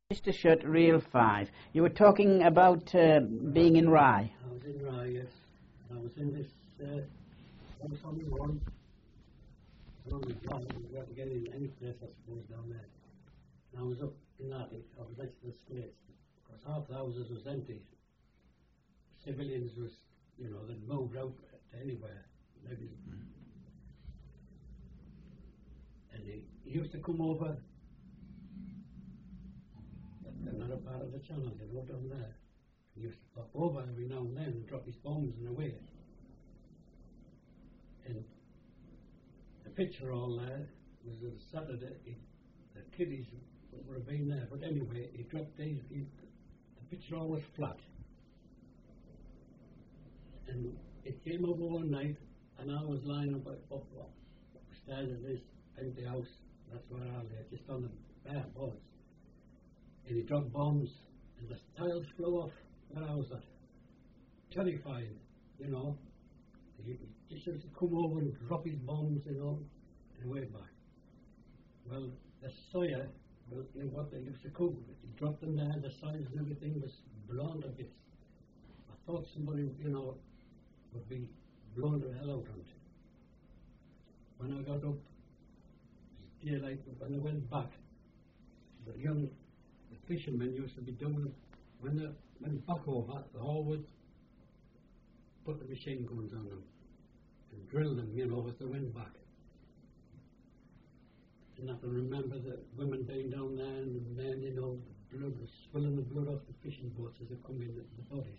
Mr. Shutt, Reel 5. You were talking about being in Rye. I was in Rye, yes. I was in this house on the run. On the drive, we had to get in any place, I suppose, down there. And I was up in that, I was next to the slates, because half the houses was empty. Civilians was, you know, they'd moved out to anywhere. Maybe. And he used to come over another part of the channel, you know, down there. He used to pop over every now and then and drop his bombs in the way. And the picture all there was on Saturday. The kiddies would have been there, but anyway, he dropped these. The picture all was flat. And it came over one night, and I was lying upstairs in this empty house. That's where I lay, just on the bare boards. And he dropped bombs, and the tiles flew off where I was at. Terrifying, you know. He just used to come over and drop his bombs, you know, and way back. Well, the soya, well, you know what they used to cook. He dropped them there, the sides and everything was blown to bits. I thought somebody, you know, would be blown the hell out on it. When I got up, daylight, when I went back, the fishermen used to be doing, when they went back over, they always put the machine guns on them and drill them, you know, as they went back. And I can remember the women being down there and the men, you know, the blood was spilling the blood off the fishing boats as they come in, the bodies.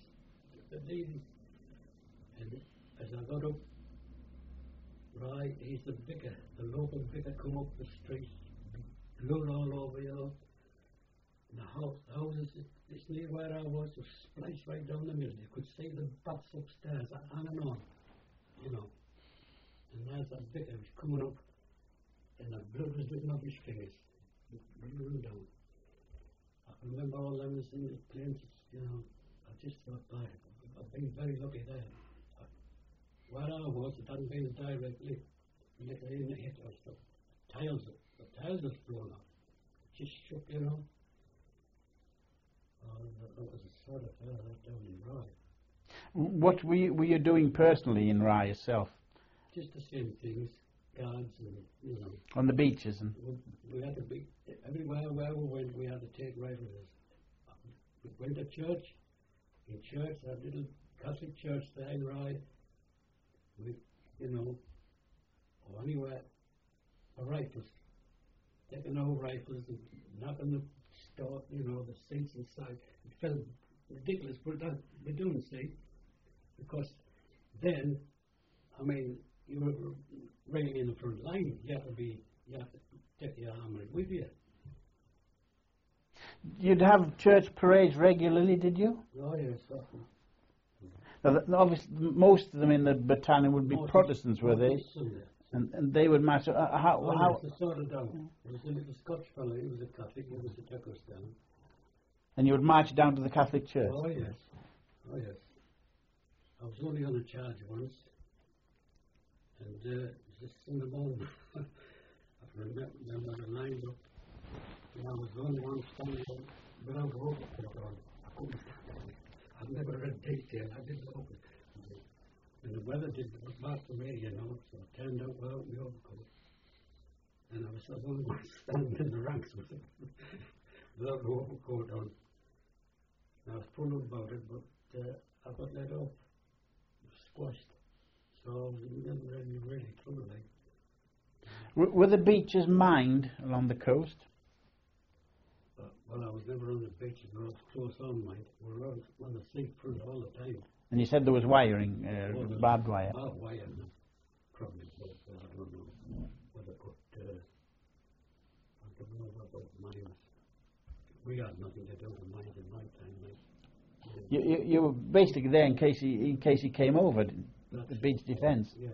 And as I got up, right, he's the vicar, the local vicar come up the street, blood all over, you know. And the houses, it's near where I was spliced right down the middle. You could see the bats upstairs, on and on, you know. And there's that vicar was coming up, and the blood was dripping off his fingers, running down. I can remember all them in the planes, you know. I just thought, I've been very lucky there. Where I was, it hadn't been directly hit or stuff. The tiles was blown off. It just shook, you know. That was a sort of that down in Rye. What were you doing personally in Rye yourself? Just the same things, guards and, you know. On the beaches? And we had to be, everywhere where we went, we had to take rifles. We went to church. In church, that little Catholic church there in Rye, we, you know, or anywhere, for rifles. Taking our rifles and knocking the store, you know, the seats inside. It felt ridiculous, but that we don't see, because then, I mean, you were really in the front line. You have to take your armory with you. You'd have church parades regularly, did you? Oh yes, often. Now, obviously, most of them in the battalion would be Protestants, were they? Sunday. And they would march. How? Yes, sort of down. There was a little Scotch fellow. He was a Catholic. He was to take us down. And you would march down to the Catholic church. Oh yes, oh yes. I was only on a charge once, and just in the morning, I remember I lined up. And I was the only one standing without a overcoat on. I couldn't stand it. I've never read detail. I didn't open it. And the weather did back to me, you know, so I turned out without my overcoat. And I was the only one standing in the ranks with it, without the overcoat on. And I was pulled about it, but I got let off, squashed. So I was never really through, like. Were the beaches mined along the coast? Well, I was never on the beach, but I was close on mine. We were on the seafront all the time. And you said there was wiring, barbed wire. Barbed wire, probably, but I don't know whether put, I don't know about mines. We had nothing to do with mines in my time, like. You were basically there in case he came over, the beach defence. Yeah.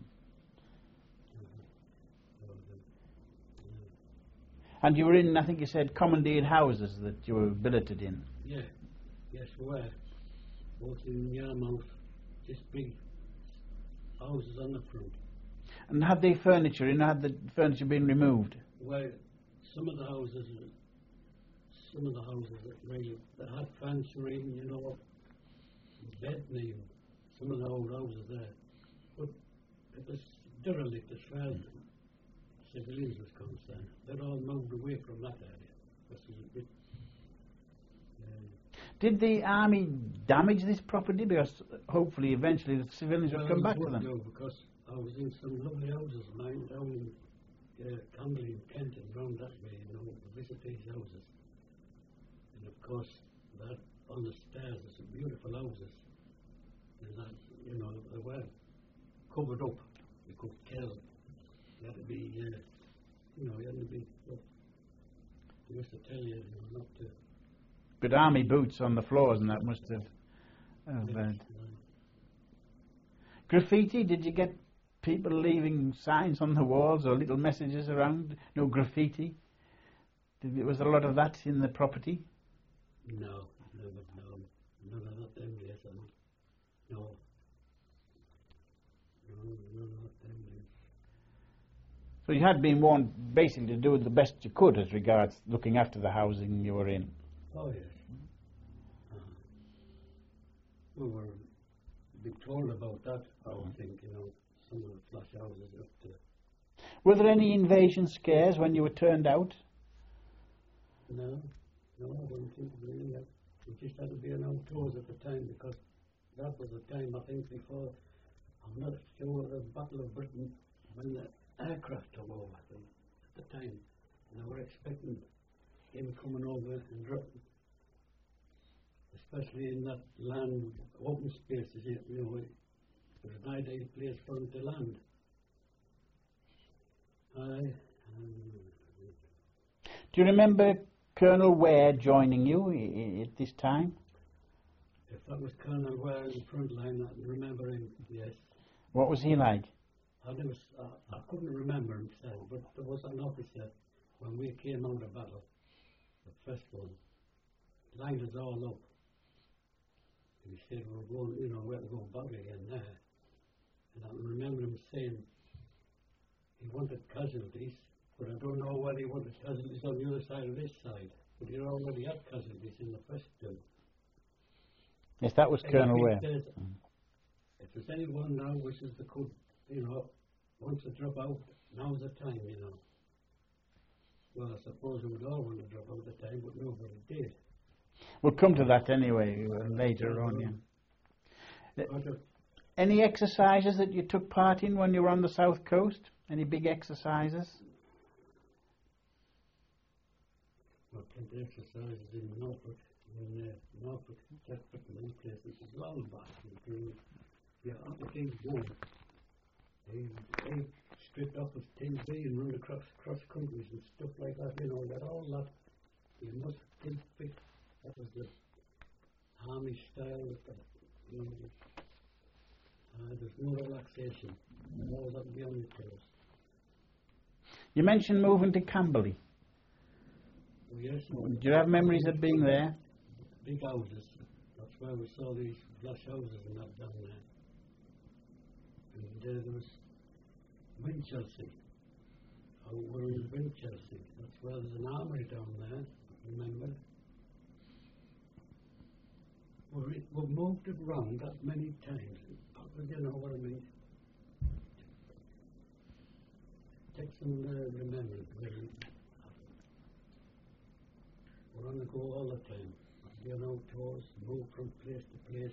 And you were in, I think you said, commandeered houses that you were billeted in. Yeah, yes, we were. Both in Yarmouth, just big houses on the front. And had the furniture in? Had the furniture been removed? Well, some of the houses, some of the houses that had fancy and, you know, bedning even. Some of the old houses there. But it was derelict as far as civilians was concerned. They'd all moved away from that area. This was a bit... Did the army damage this property? Because hopefully eventually the civilians would come back to them. No, because I was in some lovely houses of mine down in Camberley and Kent and round that way, you know, visit these houses. And of course, that on the stairs there's some beautiful houses. And that, you know, they were covered up. You could tell. You had to be, you know, you had to be, they used to tell you, you know, not to... But army boots on the floors and that must have... Graffiti, did you get people leaving signs on the walls or little messages around? No graffiti? Was there a lot of that in the property? No, none of that them days, no. None of that them days. So you had been warned basically to do the best you could as regards looking after the housing you were in. Oh, yes. We were been told about that, I would think, you know, some of the flash houses up to... Were there any invasion scares when you were turned out? No, I wouldn't think of doing that. We just had to be on outdoors at the time because that was the time, I think, before, I'm not sure, the Battle of Britain, when the aircraft took over, I think, at the time. And they were expecting him coming over and dropping, especially in that land, open spaces, you know, it was an ideal place for him to land. Do you remember Colonel Ware joining you at this time? If that was Colonel Ware in the front line, I remember him, yes. What was he like? I couldn't remember himself, but there was an officer when we came out of battle, the first one, lined us all up. And he said, we're going, you know, we're to go back again there. And I remember him saying he wanted casualties, but I don't know whether he wanted casualties on the other side or this side. But he already had casualties in the first two. Yes, that was Colonel Ware. If there's anyone now wishes they could, you know, wants to drop out, now's the time, you know. Well, I suppose we would all want to drop out at the time, but nobody did. We'll come to that anyway later on, yeah. Any exercises that you took part in when you were on the south coast? Any big exercises? Well, plenty of exercises in Norfolk, Deptford and those places as well back. Yeah, after King's War, they stripped off of Tinsby and run across countries and stuff like that, you know, that all that, you must think fit. That was the army style, you know, there's no relaxation, all that would be on your toes. You mentioned moving to Camberley. Oh, yes. Do you have memories of being there? Big houses, that's where we saw these flash houses and that down there. And there was Winchelsea. We're in Winchelsea, that's where there's an armory down there, remember? We've moved it around that many times, you know what I mean? Take some remembrance, really. We're on the go all the time. Be on outdoors, move from place to place.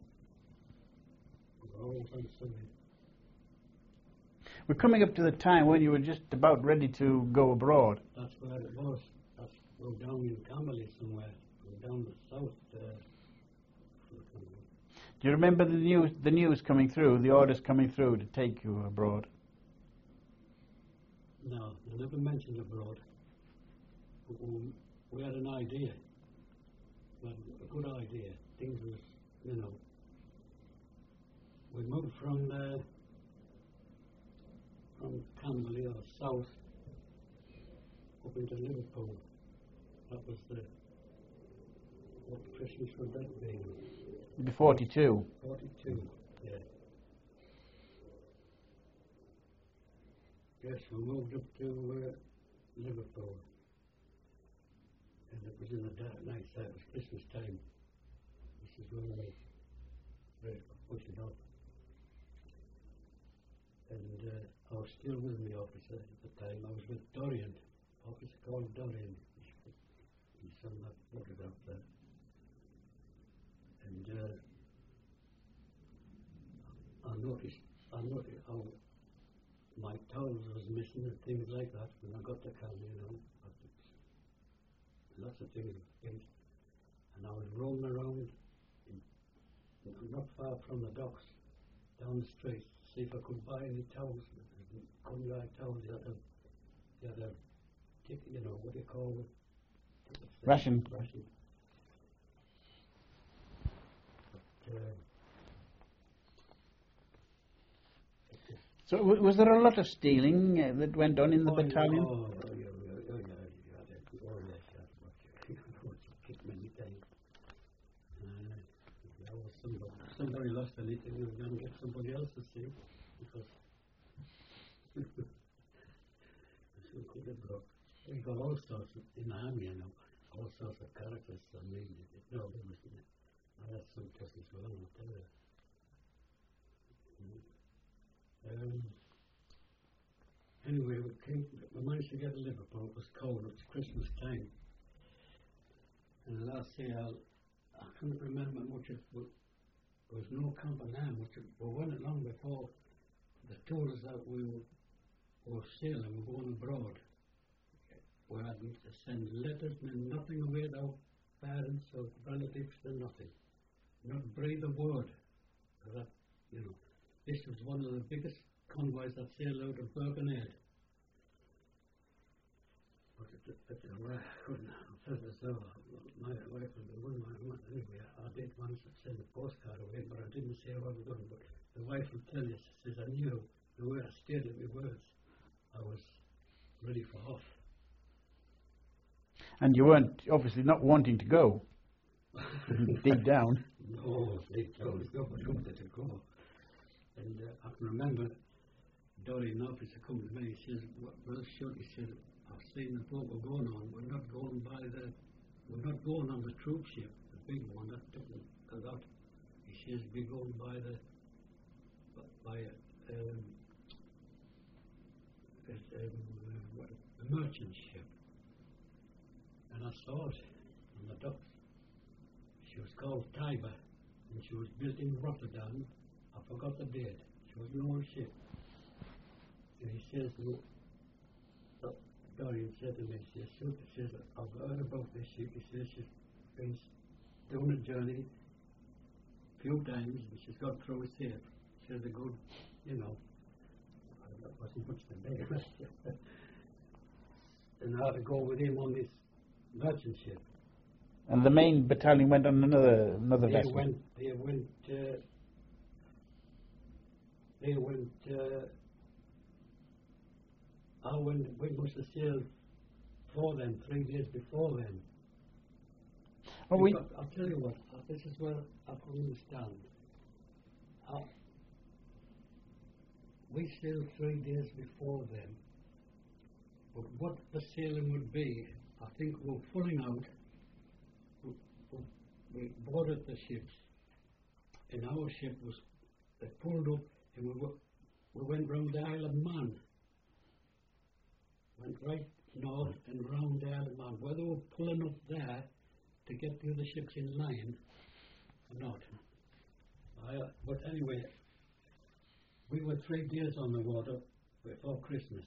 We're always on something. We're coming up to the time when you were just about ready to go abroad. That's where it was. We're down in Camberley somewhere. We're down the south. Do you remember the news coming through, the orders coming through to take you abroad? No, they never mentioned abroad. But we had an idea. We had a good idea. Things was, you know, we moved from Camberley or south up into Liverpool. That was what Christmas would that be? 42. 42, yeah. Yes, we moved up to Liverpool. and it was in the dark night, so it was Christmas time. This is when we pushed it up. And I was still with my officer at the time. I was with Dorian, officer called Dorian. He's on that photograph there. And I noticed how my towels was missing and things like that when I got the camera, you know. Lots of things were finished. And I was roaming around not far from the docks, down the street, to see if I could buy any towels. I couldn't buy towels. You had a you know, what do you call it? Ration. Ration. But, So was there a lot of stealing that went on in the battalion? Somebody lost anything, we were going to get somebody else to steal, because we got all sorts in the army, you know, all sorts of characters. I mean, no, there was I had some trust as well, I'll tell you. Anyway, we managed to get to Liverpool. It was cold, it was Christmas time. And last year, I couldn't remember much of it. There was no company much. We went along before. They told us that we were sailing, we were going abroad. We had to send letters and nothing away to our parents or relatives or nothing. Not breathe a word. That, you know. This was one of the biggest convoys that sailed out of Birkenhead. But my wife was the one. Anyway, I did once send a postcard away, but I didn't say what I was doing. But the wife will tell you, she says, I knew the way I stated my words, I was ready for off. And you weren't obviously not wanting to go. Deep down. No, deep down, nobody wanted to go. And I can remember Dorian officer come to me, he says, well, sure, he said, I've seen the boat we're going on, we're not going on the troop ship, the big one, that didn't go out. He says, we're going by the merchant ship. And I saw it on the docks. She was called Tiber, and she was built in Rotterdam. I forgot the date. She was an old ship. And he says, Dorian said to me, he says, I've heard about this ship. He says, she's been doing a journey a few times, and she's got through safe. She has a good, you know, that wasn't much to make. And I had to go with him on this merchant ship. And the main battalion went on another vessel? We must have sailed for them 3 days before then. Well, I'll tell you what, this is where I can understand. We sailed 3 days before them, but what the sailing would be, I think we were pulling out. We boarded the ships, and our ship was, they pulled up, and we went round the Isle of Man. Went right north and round the Isle of Man. Whether we were pulling up there to get the other ships in line or not. But anyway, we were 3 days on the water before Christmas.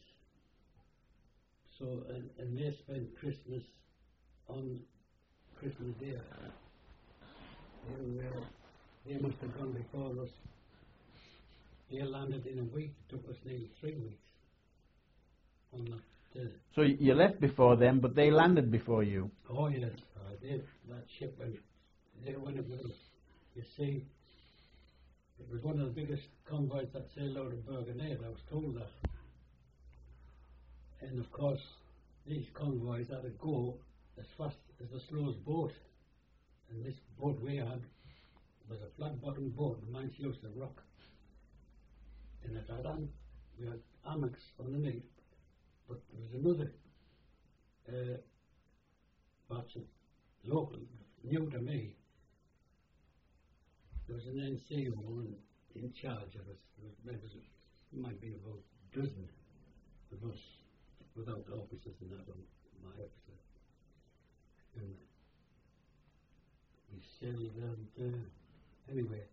So, and they spent Christmas on Christmas Day. They must have gone before us. They landed in a week. It took us nearly 3 weeks on that day. So you left before them, but they landed before you? Oh yes, that ship they went with us. You see, it was one of the biggest convoys that sailed out of Birkenhead, I was told that. And of course, these convoys had to go as fast as the slowest boat. And this boat we had was a flat-bottomed boat, reminds you of a rock. And it had we had hammocks underneath, but there was another spots, local, new to me. There was an NCO in charge of us. There might be about a dozen of us without officers and that on my episode. And we sailed and anyway,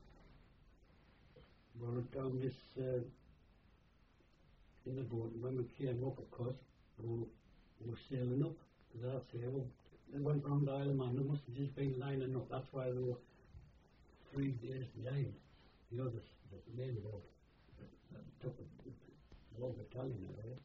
we were down this in the boat, and when we came up, of course, we were sailing up to that sail. They went round the Isle of Man. They must have just been lining up. That's why they were 3 days behind the others, the main boat. That took the whole battalion away.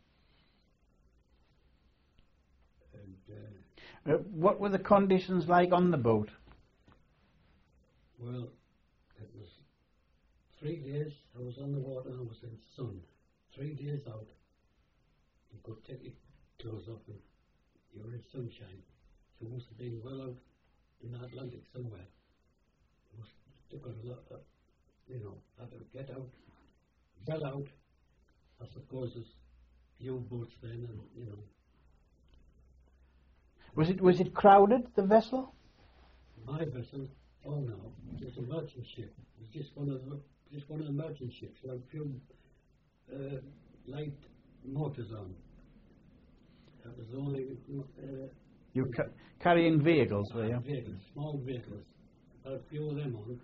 And what were the conditions like on the boat? well, it was 3 days I was on the water and I was in sun. 3 days out, you could take your clothes off and you were in sunshine. So it must have been well out in the Atlantic somewhere. It must have got a lot of, had to get out, well out. I suppose there's U-boats then, and Was it crowded, the vessel? My vessel, oh no, it was a merchant ship. It was just one of the merchant ships, like a few light motors on. That was only You carrying vehicles, were you? vehicles, small vehicles. Had a few of them on.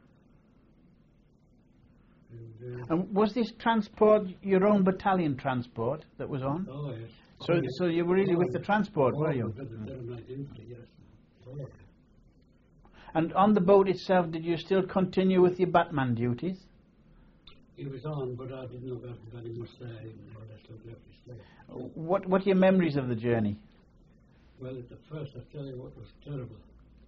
And was this transport your own battalion transport that was on? Oh yes. So you were really with the transport, were you? With the 7th Infantry, yes. Oh, yeah. And on the boat itself, did you still continue with your Batman duties? He was on, but I didn't know very much there. More or less looked left his stay. What are your memories of the journey? Well, at the first, I tell you what was terrible.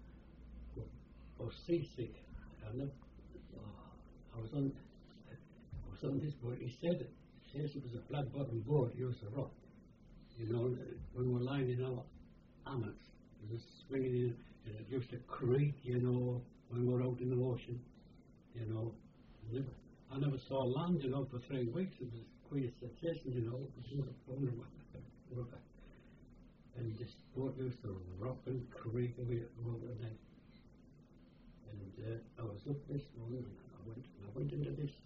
I was seasick. I was on this boat. He said it was a flat bottom boat. It was a rock. When we were lying in our hammocks, it was swinging in, and it used to creak, when we were out in the ocean, I never saw land, for 3 weeks. It was quite a sensation, and this boat used to rock and creak away over the night. And I was up this morning, and I went into this,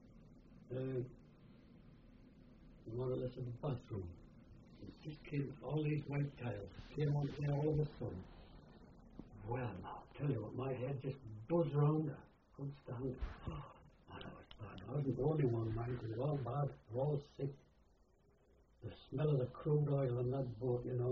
more or less of a bathroom. It just came, all these white tiles came on there all of a sudden. Well, now, I'll tell you what, my head just buzzed round. I couldn't stand. I was bad. I wasn't the only one, mind. It was all bad. We were all sick. The smell of the crude oil on that boat, And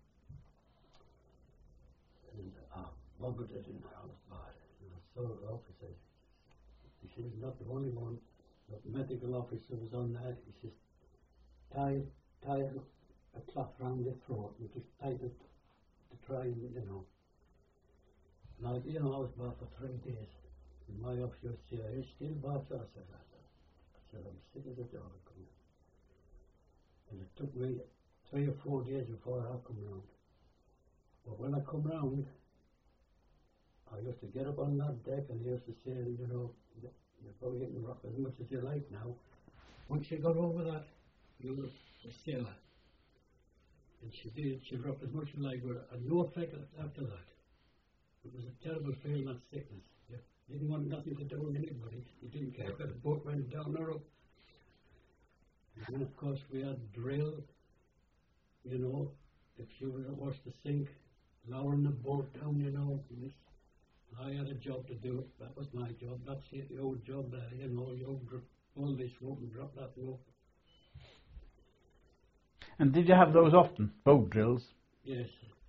I vomited in there. I was bad. And I saw the officer. He said, he's not the only one. The medical officer was on there. He says, tie a cloth round your throat and just tied it to try and, And I was bad for 3 days. And my officer said, are you still bad? So I said, I'm sick as a dog. And it took me 3 or 4 days before I come round. But when I come round, I used to get up on that deck and he used to say, you're probably getting rocked as much as you like now. Once you got over that, you were a sailor. And she did, she rocked as much as you like, but had no effect after that. It was a terrible feeling, that sickness. You didn't want nothing to do with anybody. You didn't care if the boat went down or up. And then, of course, we had drill, if you was to sink, lowering the boat down, I had a job to do. That was my job. That's the old job there, you pull this rope and drop that rope. And did you have those often, boat drills? Yes.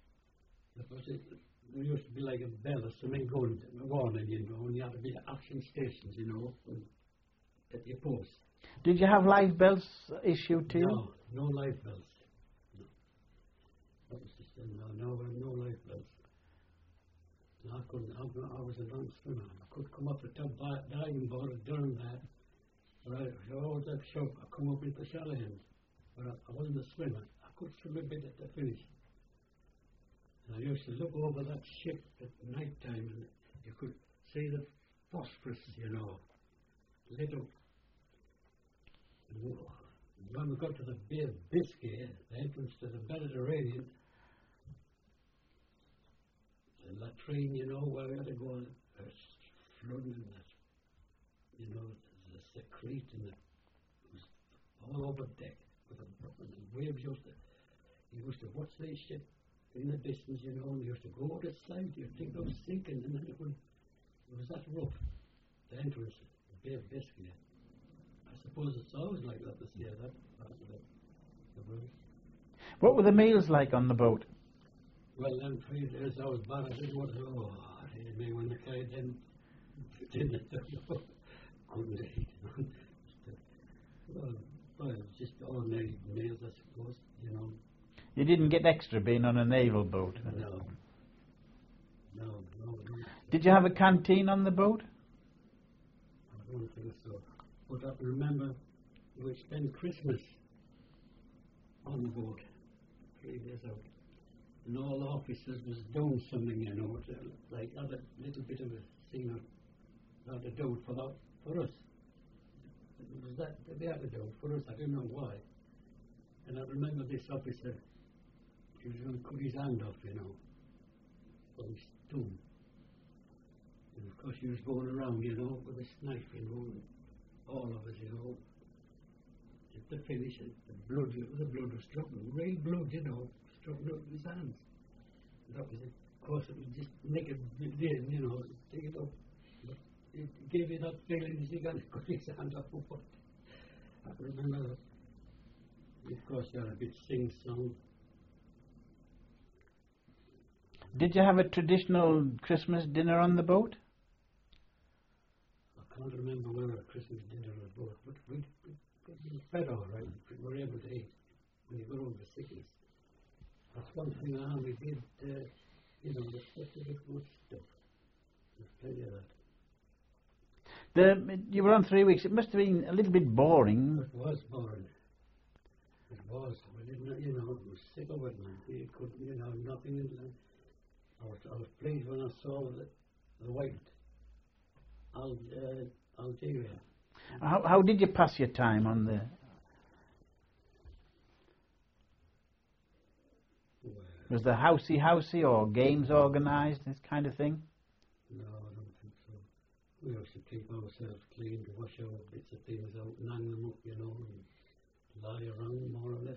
There used to be like a bell or something going, warning, and you had to be at action stations, at your post. Did you have life belts issued to you? No life belts. No. That was just no life belts. No, I couldn't. I was a non-swimmer. I could come up the top diving board during that. But I always had shock. I come up into shallow end. But I wasn't a swimmer. I could swim a bit at the finish. And I used to look over that ship at night time and you could see the phosphorus, lit up. And when we got to the Bay of Biscay, the entrance to the Mediterranean, latrine, you know, where we had to go flooding in that. You know, the secrete in it was all over deck with the waves used to watch these ship in the distance, you know, and you used to go to the side, you'd think it was sinking, and then it was that rough, the entrance, the Bay of Biscay. I suppose it's always like that this year, that part of the world. What were the meals like on the boat? Well, them 3 days I was bad. I didn't want to. Oh, I hated me when they carried them dinner. Couldn't eat. Well, just ordinary meals, I suppose. You know. You didn't get extra being on a naval boat? No. Did you have a canteen on the boat? I don't think so. But I remember we spent Christmas on the boat, 3 days out. And all officers was doing something, you know, like had a little bit of a thing how to do it for us. It was that they had to do it for us. I don't know why. And I remember this officer, he was going to cut his hand off, you know, on his thumb. And of course he was going around, you know, with this knife, you know, and all of us, you know. At the finish, the blood was dropping, real blood, you know, dropping out of his hands. And that was it. Of course, it was just make it in, you know, take it up. But it gave you that feeling as he got to cut his hand off. I can remember that. Of course, you had a bit sing-song. Did you have a traditional Christmas dinner on the boat? I can't remember whether a Christmas dinner on the boat, but we fed all right. We were able to eat when you got over sickness. That's one thing our army did, you know, the stuff a bit good stuff. There's plenty of that. You were on 3 weeks. It must have been a little bit boring. It was boring. It was. We didn't, you know, we were sick of it, man. We couldn't, you know, nothing in there. I was pleased when I saw the white Algeria. How did you pass your time on the... Was there housey or games organised, this kind of thing? No, I don't think so. We used to keep ourselves clean, to wash our bits of things out and hang them up, you know, and lie around more or less.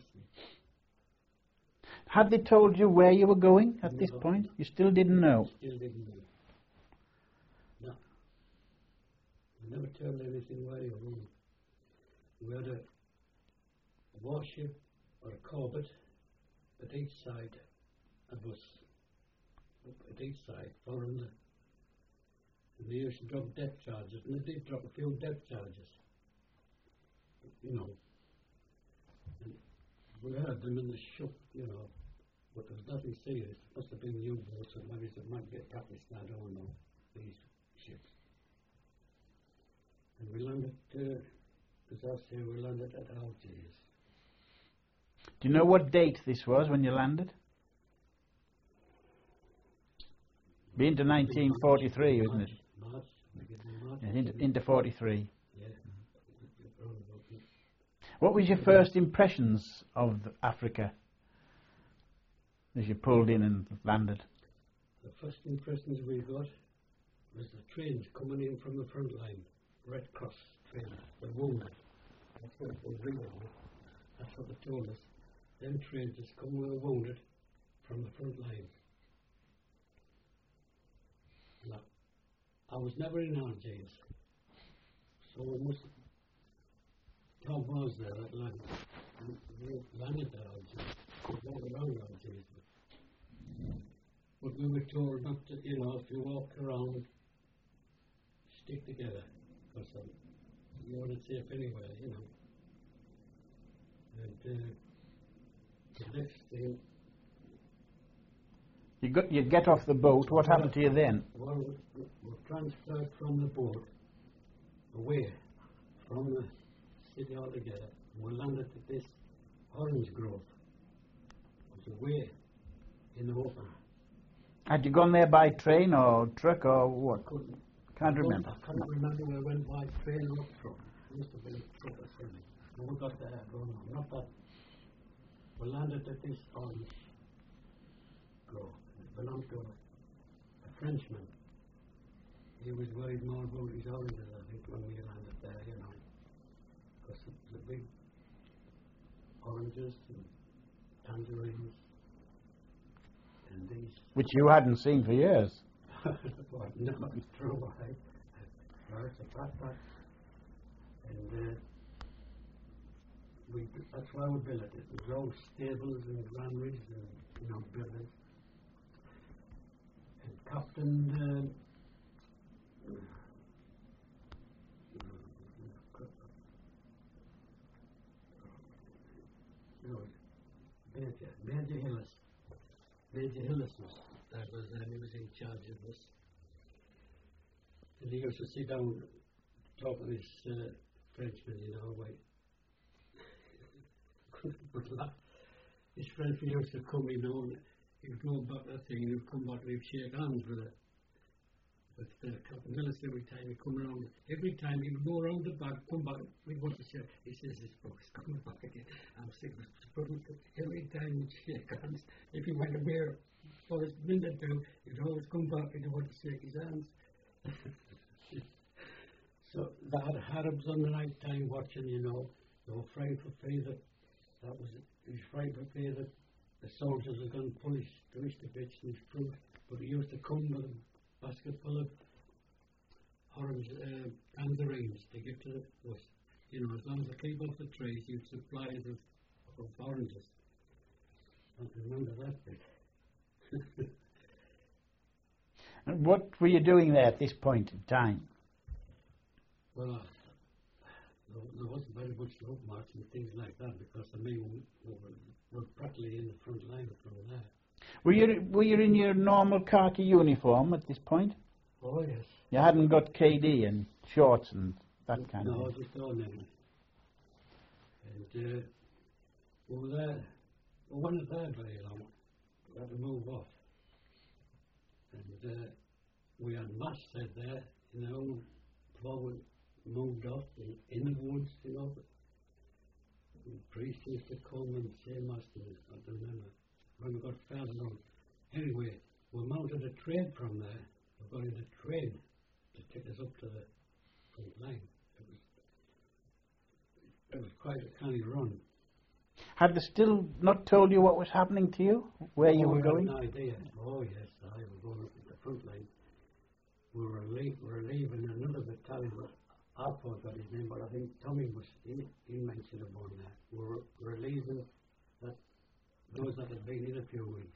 Had they told you where you were going at this point? You still didn't know? Still didn't know. No. We never told anything where you were going. We had a warship or a corvette at each side of us, up at each side, following the... And they used to drop depth charges, and they did drop a few depth charges, you know. And we heard them in the ship, you know, but there was nothing serious. It must have been the U-boats, or maybe it might be a Pakistan, I don't know, these ships. And we landed, as I say, we landed at Algiers. Do you know what date this was when you landed? Be into 1943, isn't it? March. Into 43. Yeah. What was your first impressions of Africa as you pulled in and landed? The first impressions we got was the trains coming in from the front line, Red Cross trains, the wounded. That's what they bring them. That's what they told us. Them trains just come with the wounded from the front line. Now, I was never in Algiers, so we must. Tom was there at land. We landed at Algiers. We walked around Algiers. But we were told not to, you know, if you walk around, stick together, because you weren't safe anywhere, you know. And the next thing. You get off the boat. What happened to you then? Well, we transferred from the boat away from the city altogether. We landed at this orange grove. It was away in the open. Had you gone there by train or truck or what? Can't remember. I can't remember where we went by train or truck. It must have been a truck or something. And we got there going on. Not that. We landed at this orange grove. It belonged to Frenchman. He was worried more about his oranges, I think, when we landed there, you know. Because the big oranges and tangerines and these. Which you hadn't seen for years. Well, no, it's true. No, it's a backpack. And that's why we built it. It was all stables and granaries and, you know, buildings. And Captain Major Hillis. Major Hillis he was in charge of this. And he used to sit down talk to this Frenchman, you know, like his Frenchman used to come, you know, and he'd go about that thing, and he'd come back and he'd shake hands with it. But Captain Hillis, every time he come around, every time he would go around the back, come back, we'd want to shake. He says, this book's coming back again. I'm sick of it. Every time he'd shake hands, if he went away for a minute or two, he'd always come back and he'd want to shake his hands. So they had Arabs on the night time watching, you know. They were afraid for fear that he was afraid for fear that the soldiers were going to punish the bitch and his fruit. But he used to come with a basket full of orange tangerines to give to the bush. You know, as long as they keep off the trees, you'd supply of oranges. I remember that bit. And what were you doing there at this point in time? Well, there wasn't very much road march and things like that because the men were practically in the front line from there. Were you in your normal khaki uniform at this point? Oh, yes. You hadn't got KD and shorts and that kind of thing? No, thing? just ordinary. And we were there. We weren't there very long. We had to move off. And we had mass set there, you know, before we moved off in the woods, you know. The priests used to come and say mass, I don't remember. When we got further on. Anyway, we mounted a train from there. We got in a train to take us up to the front line. It was quite a kind of run. Had they still not told you what was happening to you? Where you were going? No idea. Oh, yes, I was going up to the front line. We were leaving another battalion. I forgot his name, but I think Tommy he mentioned about that. We were leaving those that had been in a few weeks.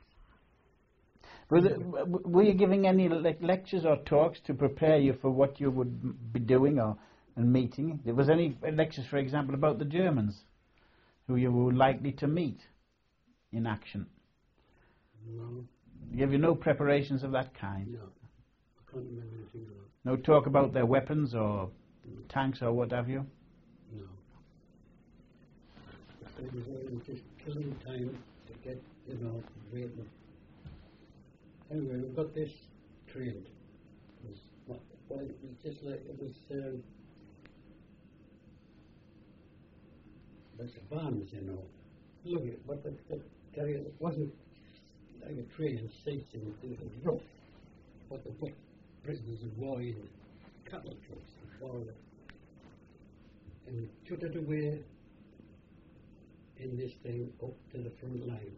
Were you giving any lectures or talks to prepare you for what you would be doing and meeting? There was any lectures, for example, about the Germans, who you were likely to meet in action? No. Have you no preparations of that kind? No. I can't remember anything of that. No talk about their weapons or tanks or what have you? No. It was just killing time to get, you know, waiting. Anyway, we got this trained. It was just like, it was, there's vans, you know. Look at it, but it wasn't like a train, seats, and it was rough. But they put prisoners of war in cattle trucks and took it away in this thing up to the front line.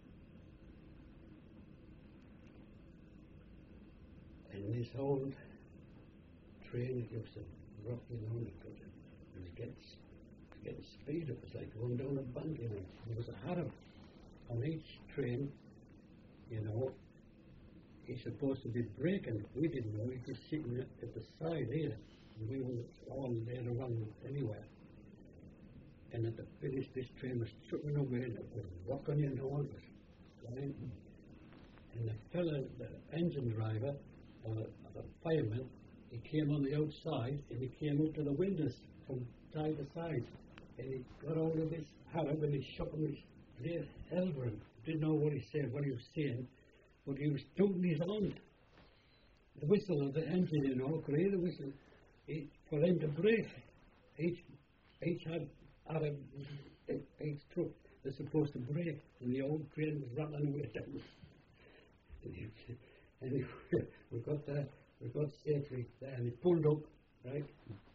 And this whole train, it used to rock, you know, it was getting speed. It was like going down a bank, you know. There was a harrow on each train, you know. He's supposed to be braking. We didn't know. He was sitting at the side here. And we were all there around anywhere. And at the finish, this train was tripping away and it was rocking, you know. It was flying. And the fella, the engine driver, the fireman, he came on the outside and he came up to the windows from side to side. And he got hold of this harrow and he shook him his great hell for him. Didn't know what he said, what he was saying, but he was tooting his horn. The whistle of the engine, you know, could hear the whistle. For them to brake, each had each truck was supposed to brake, and the old train was rattling away down. And we we got State Street there, and he pulled up, right?